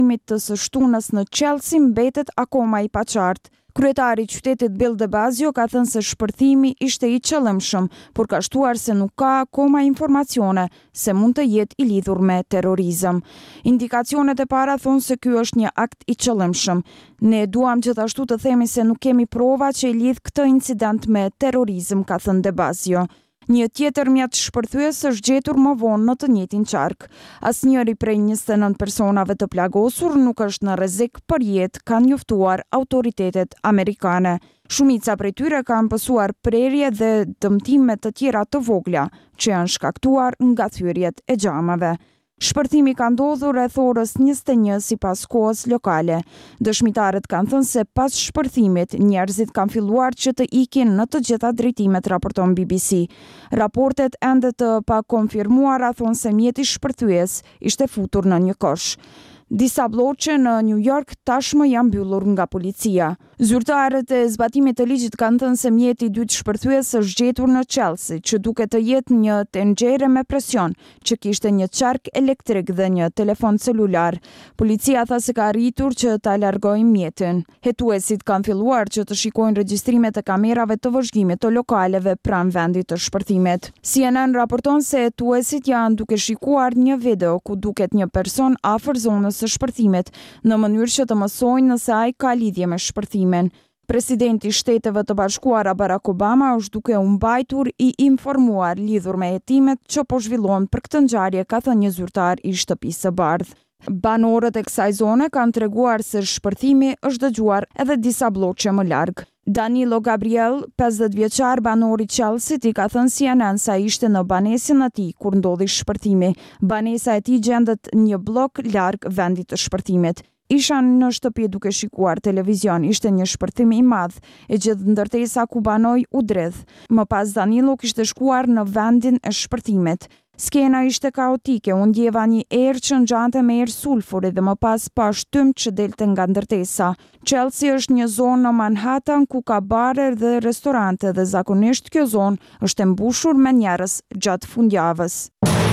Të së shtunës në Chelsea mbetet akoma i paqartë. Kryetari i qytetit Bill de Blasio ka thënë se shpërthimi ishte i qëllimshëm, por ka shtuar se nuk ka akoma informacione se mund të jetë i lidhur me terrorizëm. Indikacionet e para thonë se ky është një akt i qëllimshëm. Ne duam gjithashtu të themi se nuk kemi prova që i lidh këtë incident me terrorizëm, ka thënë de Blasio. Një tjetër mjaft shpërthyes është gjetur më vonë në të njëjtin qark. Asnjëri prej 29 personave të plagosur nuk është në rrezik për jetë, kanë njoftuar autoritetet amerikane. Shumica prej tyre kanë pësuar prerje dhe dëmtime të tjera të vogla, që janë shkaktuar nga thyrjet e xhamave. Shpërthimi ka ndodhur rreth orës 21 sipas kohës lokale. Dëshmitarët kanë thënë se pas shpërthimit, njerëzit kanë filluar që të ikin në të gjitha drejtimet, raporton BBC. Raportet ende të pakonfirmuara thonë se mjeti shpërthyes ishte futur në një kosh. Disa bloqe në New York tashmë janë mbyllur nga policia. Zyrtarët e zbatimit të ligjit kanë thënë se mjeti i dytë shpërthyes është gjetur në Chelsea, që duket të jetë një tenxhere me presion, që kishte një qark elektrik dhe një telefon celular. Policia tha se ka arritur që ta largojnë mjetin. Hetuesit kanë filluar që të shikojnë regjistrimet e kamerave të vëzhgimit të lokaleve pranë vendit të shpërthimit. CNN raporton se hetuesit janë duke shikuar një video ku duket një person afër zonës së shpërthimit, në mënyrë që të mësojnë nëse ai ka lidhje me shpërthimin. Presidenti i Shteteve të Bashkuara Barack Obama është duke u mbajtur i informuar lidhur me hetimet që po zhvillohen për këtë ngjarje, ka thënë një zyrtar i Shtëpisë së Bardhë. Banorët e kësaj zone kanë treguar se shpërthimi është dëgjuar edhe disa bloqe më larg. Danilo Gabriel, 50 vjeçar banor i Chelsea, i ka thënë CNN se ai ishte në banesën e tij kur ndodhi shpërthimi. Banesa e tij gjendet një blok larg vendit të shpërthimit. Isha në shtëpi duke shikuar televizion, ishte një shpërthim i madh, e gjithë ndërtesa ku banoj u dredh. Më pas Danilo kishte shkuar në vendin e shpërthimit. Skena ishte kaotike, unë ndjeva një erë që ngjante me erë sulfuri dhe më pas pa shtym që delte nga ndërtesa. Chelsea është një zonë në Manhattan ku ka bare dhe restorante dhe zakonisht kjo zonë është e mbushur me njerëz gjatë fundjavës.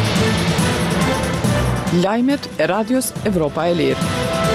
Lajmet e Radios Evropa e Lirë.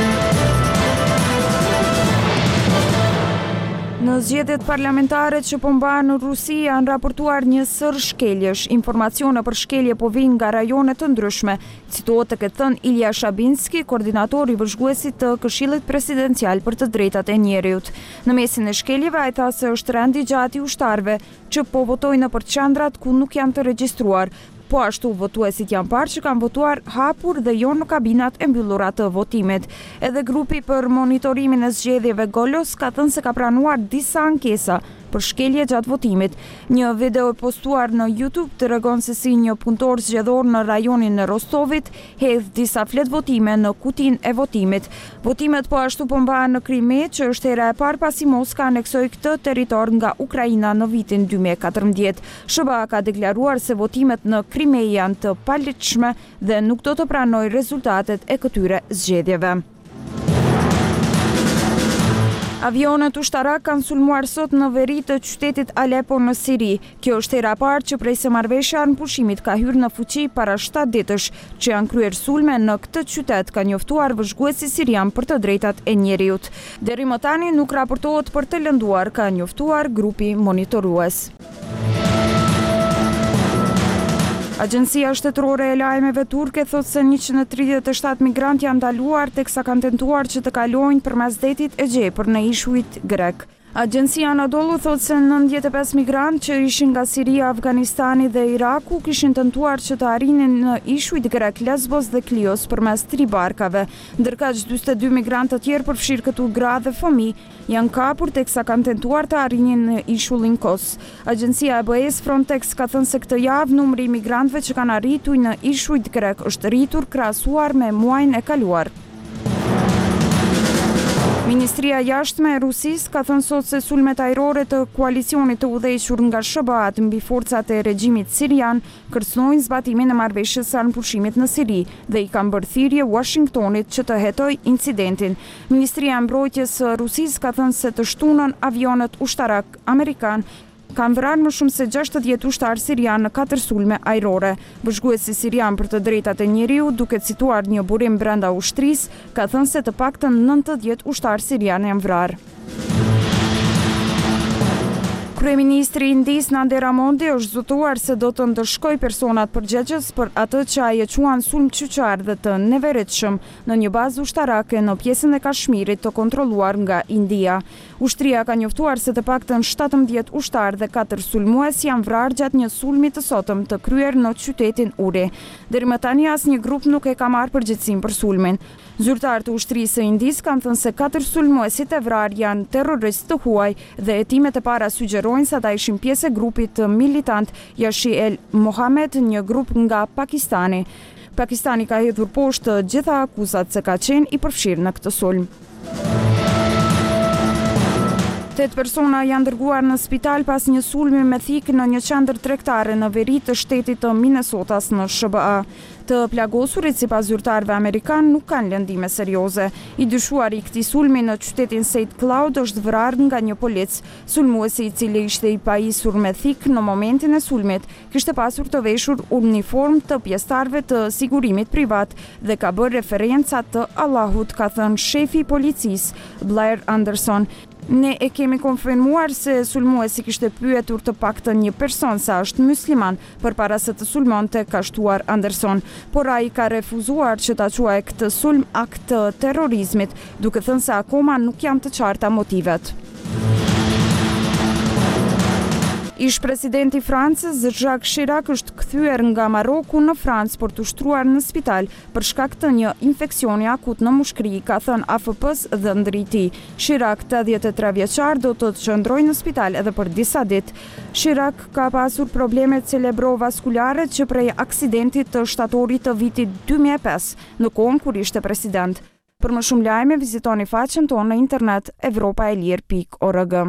Në zgjedhjet parlamentare që po mbahen në Rusi janë raportuar një sër shkeljesh. Informacione për shkelje po vijnë nga rajone të ndryshme. Citohet të ketë thënë Ilja Shabinski, koordinator i vëzhguesit të Këshillit Presidencial për të drejtat e njerëzit. Në mesin e shkeljeve ai tha se është rendi gjatë i ushtarëve që po votojnë nëpër qendrat ku nuk janë të regjistruar. Po ashtu votuesit janë parë që kanë votuar hapur dhe jo në kabinat e mbyllura të votimit. Edhe grupi për monitorimin e zgjedhjeve Golos ka thënë se ka pranuar disa ankesa për shkelje gjatë votimit. Një video e postuar në YouTube tregon se si një punëtor zgjedhor në rajonin e Rostovit hedh disa flet votime në kutinë e votimit. Votimet po ashtu po mbahen në Krime, që është hera e parë pasi Moska aneksoi këtë territor nga Ukraina në vitin 2014. SBA ka deklaruar se votimet në Krime janë të paligjshme dhe nuk do të pranojë rezultatet e këtyre zgjedhjeve. Avionet ushtarak kanë sulmuar sot në veri të qytetit Aleppo në Siri. Kjo është hera e parë që prej se marrëveshja e pushimit ka hyrë në fuqi para 7 ditësh, që janë kryer sulme në këtë qytet, ka njoftuar vëzhguesi sirian për të drejtat e njerëzit. Deri më tani nuk raportohet për të lënduar, ka njoftuar grupi monitorues. Agjencia shtetërore e lajmeve turke thotë se 137 migrantë janë ndaluar teksa kanë tentuar që të kalojnë përmes detit Egej për në ishujt grek. Agjencia Anadolu thotë se 95 migrantë që ishin nga Siria, Afganistani dhe Iraku kishin tentuar që të arrinin në ishujt grek Lesbos dhe Klios përmes 3 barkave, ndërkaq 42 migrantë të tjerë përfshirë këtu gra dhe fëmijë janë kapur teksa kanë tentuar të arrinin në ishullin Kos. Agjencia e BE-s Frontex ka thënë se këtë javë numri i migrantëve që kanë arritur në ishujt grek është rritur krahasuar me muajin e kaluar. Ministria e Jashtme e Rusisë ka thënë sot se sulmet ajrore të koalicionit të udhëhequr nga SBA mbi forcat e regjimit sirian kërcënojnë zbatimin e marrëveshjes së anëpushimit në Siri dhe i kanë bërë thirrje Washingtonit që të hetojë incidentin. Ministria e Mbrojtjes së Rusisë ka thënë se të shtunën avionet ushtarak amerikan kanë vrarë më shumë se 60 ushtarë sirian në 4 sulme ajrore. Vëzhguesi sirian për të drejtat e njeriut, duke cituar një burim brenda ushtrisë, ka thënë se të paktën 90 ushtarë sirian janë vrarë. Kryeministri i Indisë Narendra Modi është zotuar se do të ndëshkojë personat përgjegjës për atë që ai e quan sulm qyqar dhe të neveritshëm në një bazë ushtarake në pjesën e Kashmirit të kontrolluar nga India. Ushtria ka njoftuar se të paktën 17 ushtarë dhe 4 sulmues janë vrarë gjatë një sulmi të sotëm të kryer në qytetin Uri. Deri më tani asnjë grup nuk e ka marrë përgjegjësinë për sulmin. Zyrtarët e ushtrisë së Indisë kanë thënë se 4 sulmuesit e vrarë janë terroristë të huaj dhe hetimet e para sugjerojnë se ata ishin pjesë e grupit të militant Jaish-e-Mohammed, një grup nga Pakistani. Pakistani ka hedhur poshtë të gjitha akuzat se ka qenë i përfshirë në këtë sulm. 8 persona janë dërguar në spital pas një sulmi me thikë në një qendër tregtare në veri të shtetit të Minnesotas në SBA. Të plagosurit sipas zyrtarëve amerikan nuk kanë lëndime serioze. I dyshuari i këtij sulmi në qytetin St. Cloud është vrarë nga një polic. Sulmuesi, i cili ishte i pajisur me thikë në momentin e sulmit, kishte pasur të veshur uniformë të pjesëtarëve të sigurimit privat dhe ka bërë referenca të Allahut, ka thënë shefi i policisë Blair Anderson. Ne e kemi konfirmuar se sulmuesi kishte pyetur të paktën një person sa është musliman përpara se të sulmonte, ka shtuar Anderson, por ai ka refuzuar që ta quajë këtë sulm akt të terrorizmit, duke thënë se akoma nuk janë të qarta motivet. Ish-presidenti i Francës, Jacques Chirac, është kthyer nga Maroku në Francë për të ushtruar në spital për shkak të një infeksioni akut në mushkëri, ka thënë AFP-s dhe ndri i tij. Chirac, 83 vjeçar, do të qëndrojë në spital edhe për disa ditë. Chirac ka pasur probleme cerebrovaskulare që prej aksidentit të shtatorit të vitit 2005, në kohën kur ishte president. Për më shumë lajme, vizitoni faqen tonë në internet evropaelir.org.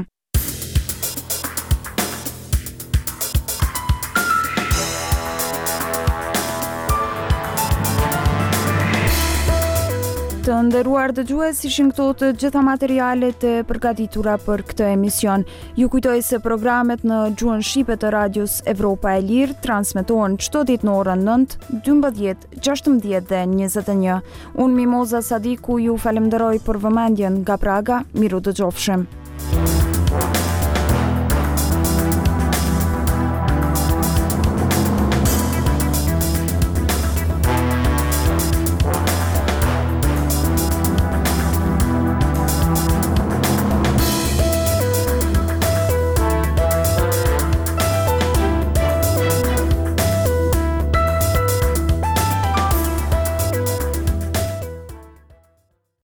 Të nderuar dëgjues, ishin këto të gjitha materialet e përgatitura për këtë emision. Ju kujtoj se programet në gjuhën shqipe të radios Evropa e Lirë transmetohen çdo ditë në orën 9, 12, 16 dhe 21. Unë Mimoza Sadiku ju falenderoj për vëmendjen nga Praga. Miru dëgjofshim.